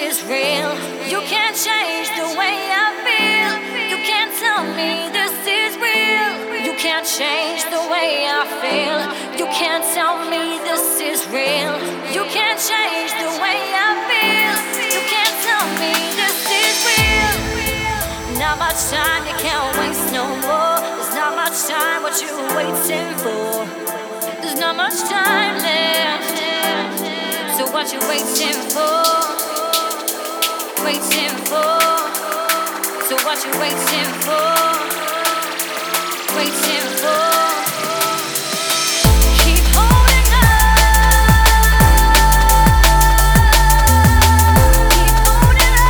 is real. You can't change the way I feel. You can't tell me this is real. You can't change the way I feel. You can't tell me this is real. You can't change the way I feel. You can't tell me this is real. Not much time, you can't waste no more. There's not much time, what you waiting for? There's not much time left. So what you waiting for? Waiting for. So what you waiting for? Waiting for. Keep holding on. Keep holding on.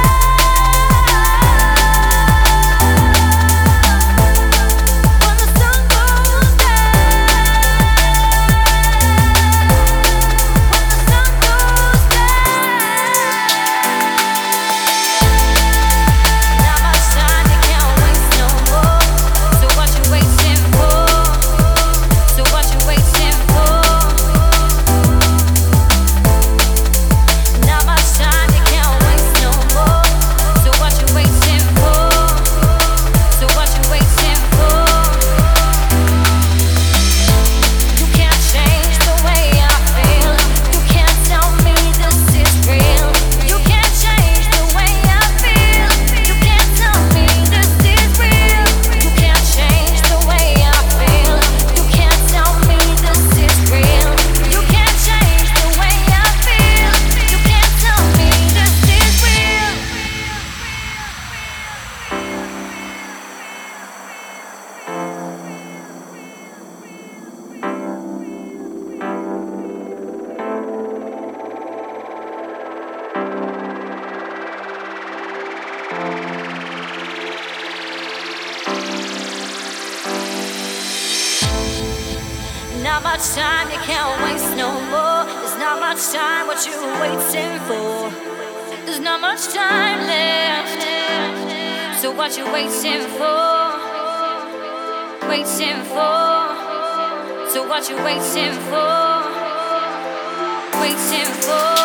When the sun goes down. When the sun goes down. Not much time, you can't waste no more. So what you waiting for? So what you waiting for? Not much time, you can't waste no more. So what you waiting for? So what you waiting for? You can't change the way I feel. You can't tell me this is real. You can't change the way I feel. You can't tell me this is real. You can't change the way I feel. You can't tell me this is real. You can't change the way I feel. You can't tell me this is real. Not much time, you can't waste no more. There's not much time, what you waiting for? There's not much time left. So what you waiting for? Waiting for. So what you waiting for? Waiting for.